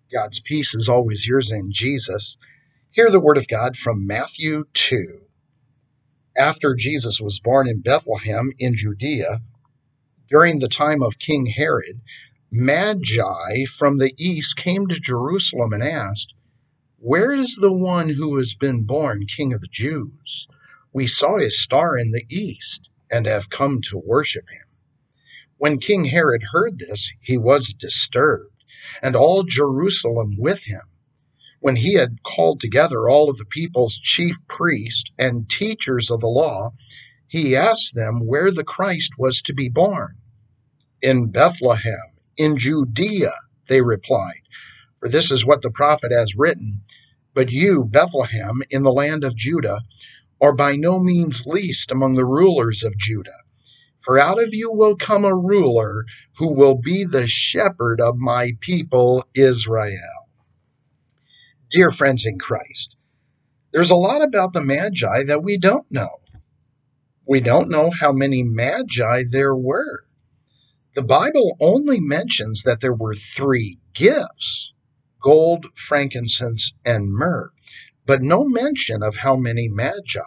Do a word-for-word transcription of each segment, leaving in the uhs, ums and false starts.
God's peace is always yours in Jesus. Hear the word of God from Matthew two. After Jesus was born in Bethlehem in Judea, during the time of King Herod, Magi from the east came to Jerusalem and asked, "Where is the one who has been born King of the Jews? We saw his star in the east and have come to worship him." When King Herod heard this, he was disturbed, and all Jerusalem with him. When he had called together all of the people's chief priests and teachers of the law, he asked them where the Christ was to be born. "In Bethlehem, in Judea," they replied, "for this is what the prophet has written. But you, Bethlehem, in the land of Judah, are by no means least among the rulers of Judah. For out of you will come a ruler who will be the shepherd of my people Israel." Dear friends in Christ, there's a lot about the Magi that we don't know. We don't know how many Magi there were. The Bible only mentions that there were three gifts: gold, frankincense, and myrrh, but no mention of how many Magi.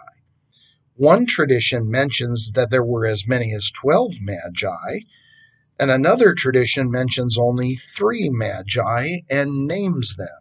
One tradition mentions that there were as many as twelve Magi, and another tradition mentions only three Magi and names them: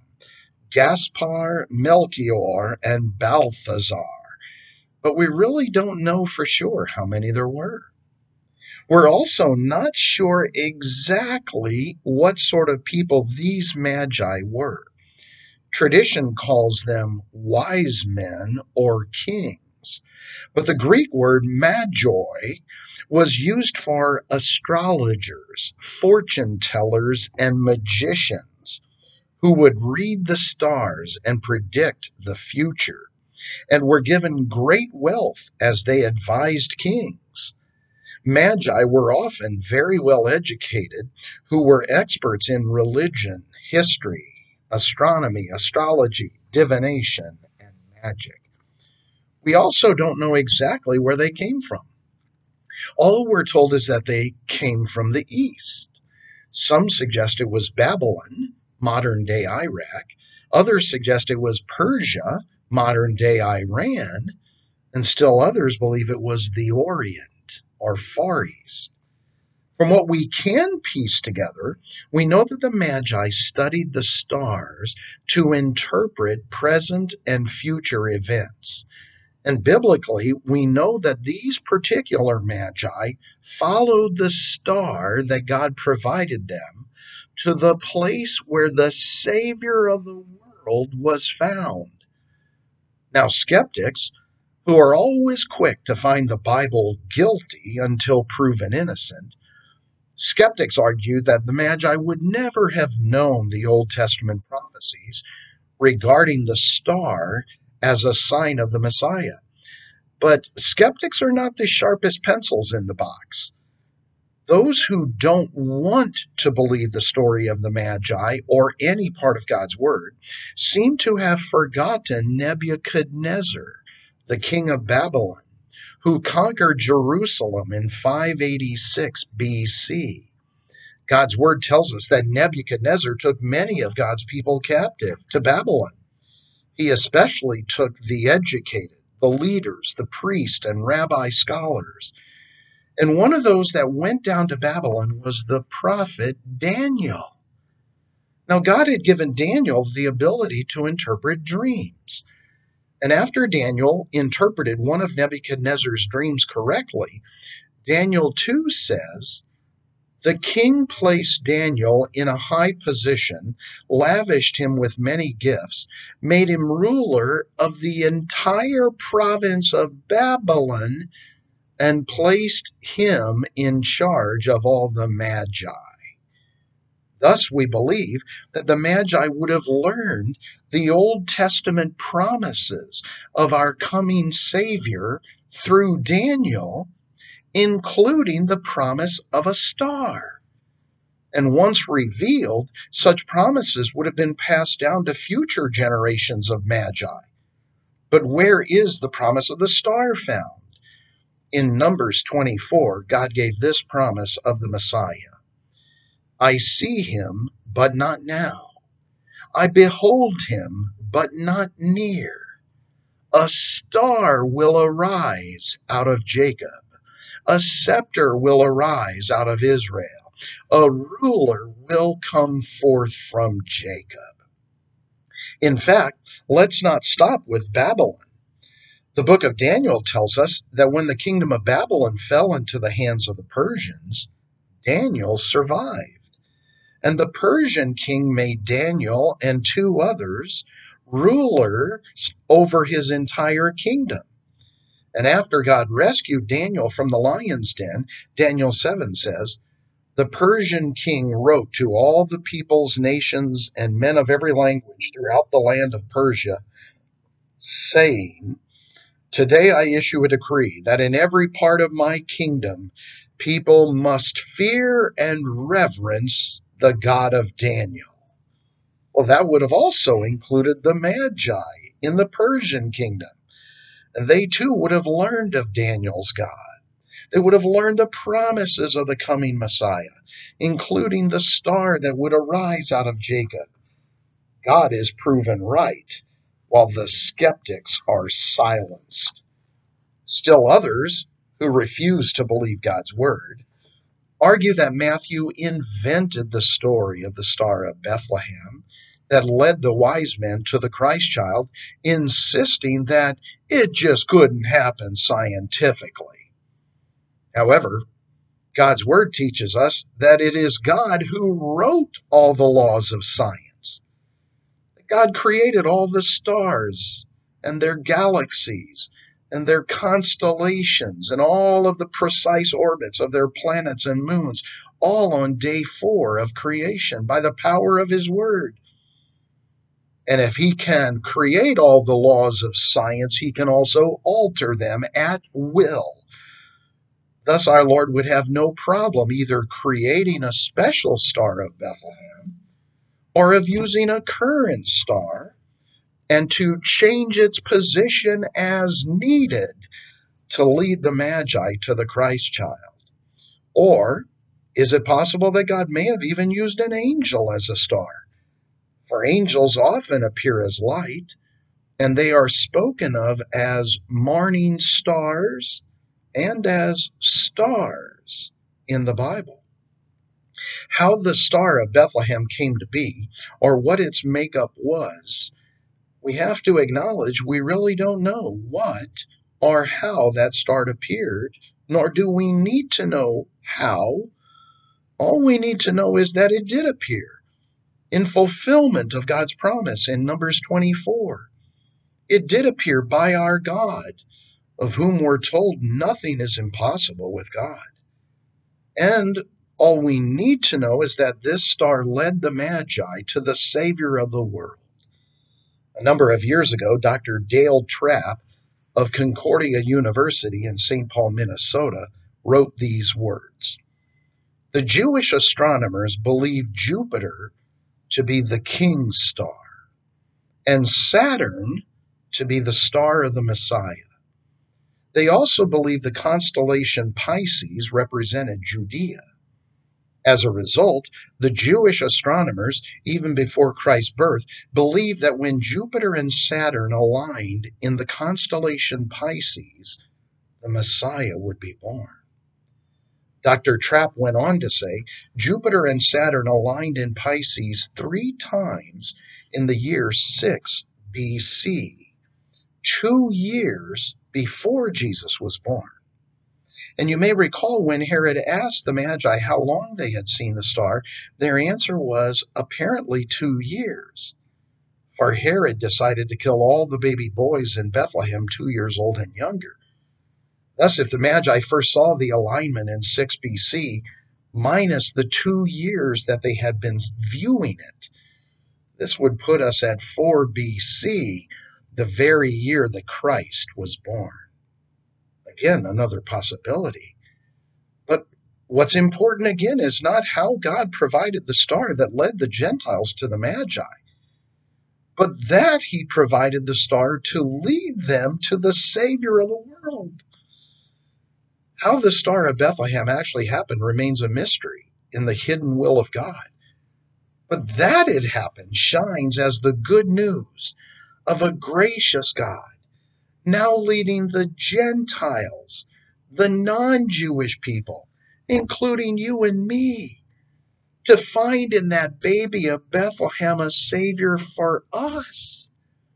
Gaspar, Melchior, and Balthazar. But we really don't know for sure how many there were. We're also not sure exactly what sort of people these Magi were. Tradition calls them wise men or kings, but the Greek word magi was used for astrologers, fortune tellers, and magicians who would read the stars and predict the future, and were given great wealth as they advised kings. Magi were often very well educated, who were experts in religion, history, astronomy, astrology, divination, and magic. We also don't know exactly where they came from. All we're told is that they came from the east. Some suggest it was Babylon, modern-day Iraq. Others suggest it was Persia, modern-day Iran. And still others believe it was the Orient or Far East. From what we can piece together, we know that the Magi studied the stars to interpret present and future events. And biblically, we know that these particular Magi followed the star that God provided them to the place where the Savior of the world was found. Now, skeptics, who are always quick to find the Bible guilty until proven innocent, skeptics argue that the Magi would never have known the Old Testament prophecies regarding the star as a sign of the Messiah. But skeptics are not the sharpest pencils in the box. Those who don't want to believe the story of the Magi or any part of God's Word seem to have forgotten Nebuchadnezzar, the king of Babylon, who conquered Jerusalem in five eighty-six B C. God's Word tells us that Nebuchadnezzar took many of God's people captive to Babylon. He especially took the educated, the leaders, the priests, and rabbi scholars. And one of those that went down to Babylon was the prophet Daniel. Now, God had given Daniel the ability to interpret dreams. And after Daniel interpreted one of Nebuchadnezzar's dreams correctly, Daniel two says, "The king placed Daniel in a high position, lavished him with many gifts, made him ruler of the entire province of Babylon, and placed him in charge of all the Magi." Thus, we believe that the Magi would have learned the Old Testament promises of our coming Savior through Daniel, including the promise of a star. And once revealed, such promises would have been passed down to future generations of Magi. But where is the promise of the star found? In Numbers twenty-four, God gave this promise of the Messiah: "I see him, but not now. I behold him, but not near. A star will arise out of Jacob. A scepter will arise out of Israel. A ruler will come forth from Jacob. In fact, let's not stop with Babylon. The book of Daniel tells us that when the kingdom of Babylon fell into the hands of the Persians, Daniel survived. And the Persian king made Daniel and two others rulers over his entire kingdom. And after God rescued Daniel from the lion's den, Daniel seven says, the Persian king wrote to all the peoples, nations, and men of every language throughout the land of Persia, saying, today I issue a decree that in every part of my kingdom people must fear and reverence the God of Daniel. Well, that would have also included the Magi in the Persian kingdom. And they too would have learned of Daniel's God. They would have learned the promises of the coming Messiah, including the star that would arise out of Jacob. God is proven right, while the skeptics are silenced. Still others, who refuse to believe God's word, argue that Matthew invented the story of the Star of Bethlehem that led the wise men to the Christ child, insisting that it just couldn't happen scientifically. However, God's word teaches us that it is God who wrote all the laws of science. God created all the stars and their galaxies and their constellations and all of the precise orbits of their planets and moons, all on day four of creation by the power of his word. And if he can create all the laws of science, he can also alter them at will. Thus, our Lord would have no problem either creating a special star of Bethlehem or of using a current star and to change its position as needed to lead the Magi to the Christ child. Or is it possible that God may have even used an angel as a star? For angels often appear as light, and they are spoken of as morning stars and as stars in the Bible. How the Star of Bethlehem came to be, or what its makeup was, we have to acknowledge we really don't know what or how that star appeared, nor do we need to know how. All we need to know is that it did appear in fulfillment of God's promise in Numbers twenty-four. It did appear by our God, of whom we're told nothing is impossible with God. And all we need to know is that this star led the Magi to the Savior of the world. A number of years ago, Doctor Dale Trapp of Concordia University in Saint Paul, Minnesota, wrote these words. The Jewish astronomers believed Jupiter to be the king's star and Saturn to be the star of the Messiah. They also believed the constellation Pisces represented Judea. As a result, the Jewish astronomers, even before Christ's birth, believed that when Jupiter and Saturn aligned in the constellation Pisces, the Messiah would be born. Doctor Trapp went on to say, Jupiter and Saturn aligned in Pisces three times in the year six B C, two years before Jesus was born. And you may recall when Herod asked the Magi how long they had seen the star, their answer was apparently two years. For Herod decided to kill all the baby boys in Bethlehem two years old and younger. Thus, if the Magi first saw the alignment in six B C, minus the two years that they had been viewing it, this would put us at four B C, the very year that Christ was born. Again, another possibility. But what's important again is not how God provided the star that led the Gentiles to the Magi, but that he provided the star to lead them to the Savior of the world. How the Star of Bethlehem actually happened remains a mystery in the hidden will of God. But that it happened shines as the good news of a gracious God, now leading the Gentiles, the non-Jewish people, including you and me, to find in that baby of Bethlehem a Savior for us.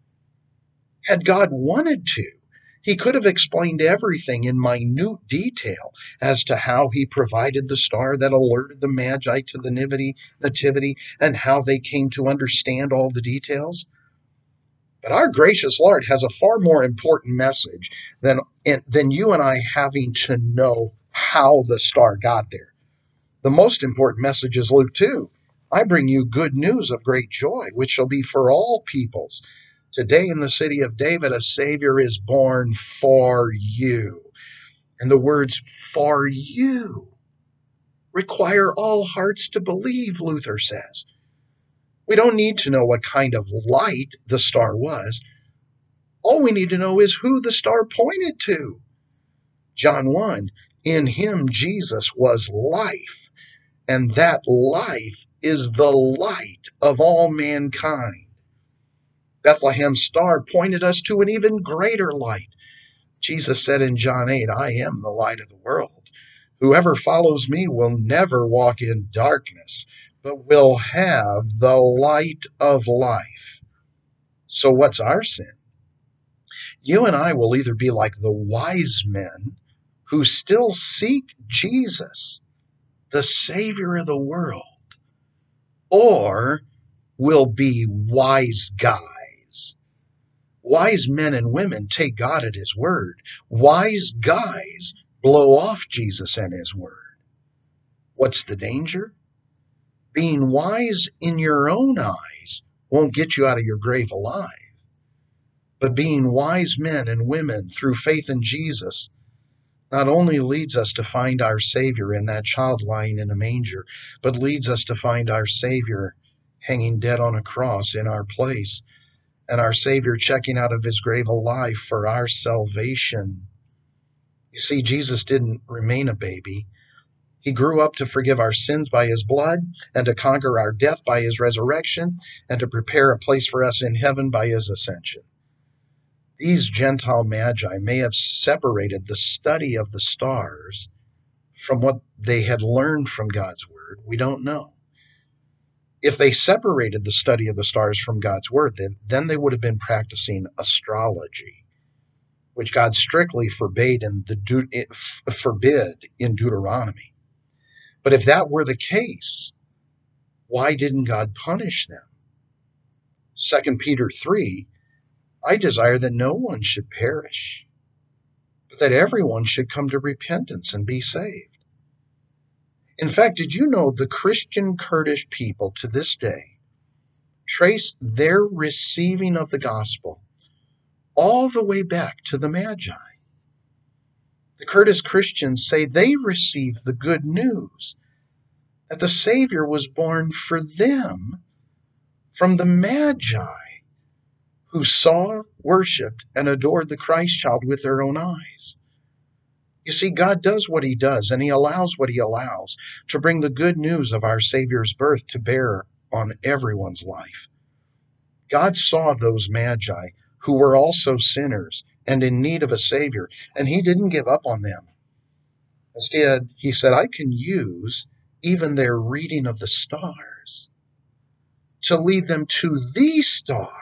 Had God wanted to, he could have explained everything in minute detail as to how he provided the star that alerted the Magi to the nativity and how they came to understand all the details. But our gracious Lord has a far more important message than, than you and I having to know how the star got there. The most important message is Luke two. I bring you good news of great joy, which shall be for all peoples. Today in the city of David, a Savior is born for you. And the words for you require all hearts to believe, Luther says. We don't need to know what kind of light the star was. All we need to know is who the star pointed to. John one, in him Jesus was life, and that life is the light of all mankind. Bethlehem's star pointed us to an even greater light. Jesus said in John eight, I am the light of the world. Whoever follows me will never walk in darkness, but will have the light of life. So what's our sin? You and I will either be like the wise men who still seek Jesus, the Savior of the world, or we'll be wise guys. Wise men and women take God at his word. Wise guys blow off Jesus and his word. What's the danger? Being wise in your own eyes won't get you out of your grave alive. But being wise men and women through faith in Jesus not only leads us to find our Savior in that child lying in a manger, but leads us to find our Savior hanging dead on a cross in our place, and our Savior checking out of his grave alive for our salvation. You see, Jesus didn't remain a baby. He grew up to forgive our sins by his blood, and to conquer our death by his resurrection, and to prepare a place for us in heaven by his ascension. These Gentile magi may have separated the study of the stars from what they had learned from God's word. We don't know. If they separated the study of the stars from God's word, then, then they would have been practicing astrology, which God strictly forbade in the De- forbid in Deuteronomy. But if that were the case, why didn't God punish them? Second Peter three, I desire that no one should perish, but that everyone should come to repentance and be saved. In fact, did you know the Christian Kurdish people to this day trace their receiving of the gospel all the way back to the Magi? The Kurdish Christians say they received the good news that the Savior was born for them from the Magi, who saw, worshipped, and adored the Christ child with their own eyes. You see, God does what he does, and he allows what he allows to bring the good news of our Savior's birth to bear on everyone's life. God saw those Magi who were also sinners and in need of a Savior, and he didn't give up on them. Instead, he said, I can use even their reading of the stars to lead them to the star,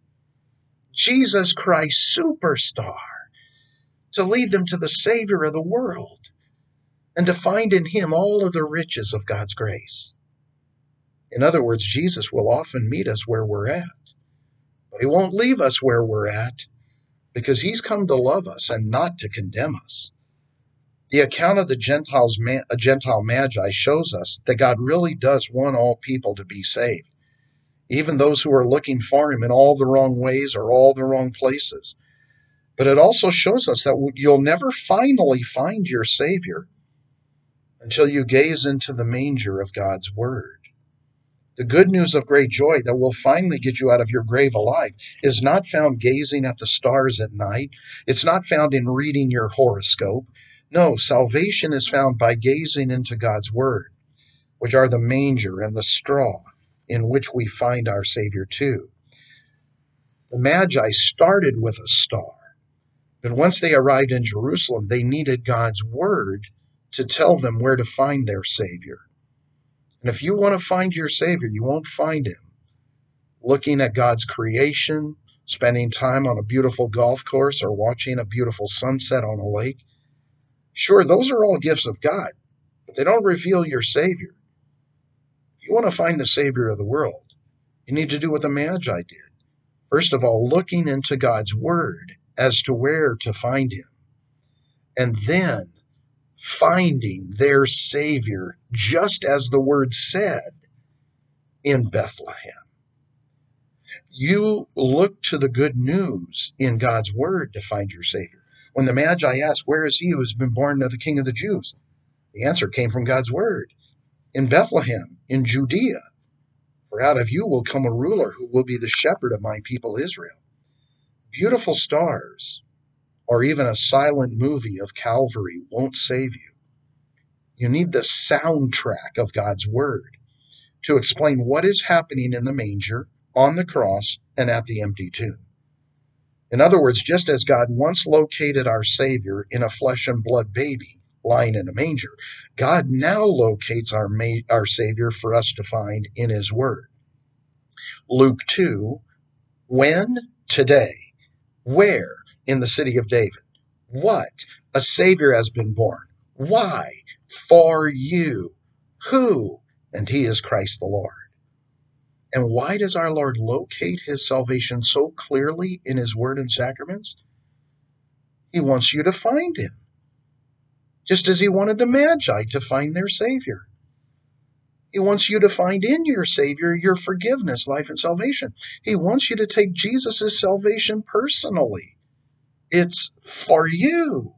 Jesus Christ superstar, to lead them to the Savior of the world, and to find in him all of the riches of God's grace. In other words, Jesus will often meet us where we're at, but he won't leave us where we're at, because he's come to love us and not to condemn us. The account of the Gentiles, a Gentile Magi shows us that God really does want all people to be saved, even those who are looking for him in all the wrong ways or all the wrong places. But it also shows us that you'll never finally find your Savior until you gaze into the manger of God's word. The good news of great joy that will finally get you out of your grave alive is not found gazing at the stars at night. It's not found in reading your horoscope. No, salvation is found by gazing into God's word, which are the manger and the straw in which we find our Savior too. The Magi started with a star, but once they arrived in Jerusalem, they needed God's word to tell them where to find their Savior. And if you want to find your Savior, you won't find him looking at God's creation, spending time on a beautiful golf course, or watching a beautiful sunset on a lake. Sure, those are all gifts of God, but they don't reveal your Savior. If you want to find the Savior of the world, you need to do what the Magi did. First of all, looking into God's word as to where to find him, and then finding their Savior just as the word said in Bethlehem. You look to the good news in God's word to find your Savior. When the Magi asked, "Where is he who has been born of the King of the Jews?" the answer came from God's word. In Bethlehem, in Judea, for out of you will come a ruler who will be the shepherd of my people Israel. Beautiful stars, or even a silent movie of Calvary, won't save you. You need the soundtrack of God's word to explain what is happening in the manger, on the cross, and at the empty tomb. In other words, just as God once located our Savior in a flesh and blood baby lying in a manger, God now locates our, ma- our Savior for us to find in his word. Luke two, when? Today. Where? In the city of David. What? A Savior has been born. Why? For you. Who? And he is Christ the Lord. And why does our Lord locate his salvation so clearly in his word and sacraments? He wants you to find him, just as he wanted the Magi to find their Savior. He wants you to find in your Savior your forgiveness, life, and salvation. He wants you to take Jesus' salvation personally. It's for you.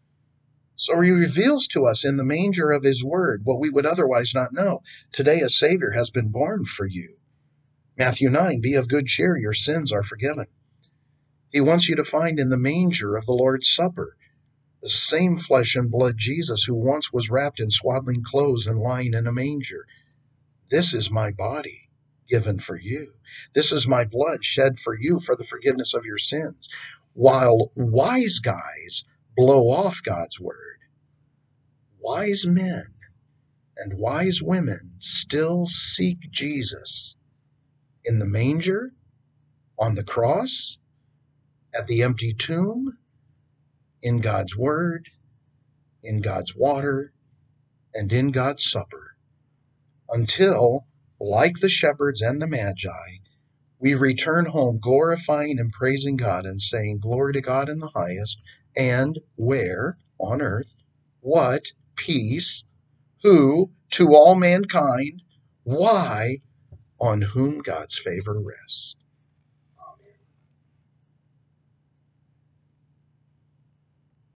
So he reveals to us in the manger of his word what we would otherwise not know. Today a Savior has been born for you. Matthew nine, be of good cheer, your sins are forgiven. He wants you to find in the manger of the Lord's Supper the same flesh and blood Jesus who once was wrapped in swaddling clothes and lying in a manger. This is my body given for you. This is my blood shed for you for the forgiveness of your sins. While wise guys blow off God's word, wise men and wise women still seek Jesus in the manger, on the cross, at the empty tomb, in God's word, in God's water, and in God's supper, until, like the shepherds and the Magi, we return home glorifying and praising God and saying, glory to God in the highest, and where, on earth, what, peace, who, to all mankind, why, on whom God's favor rests.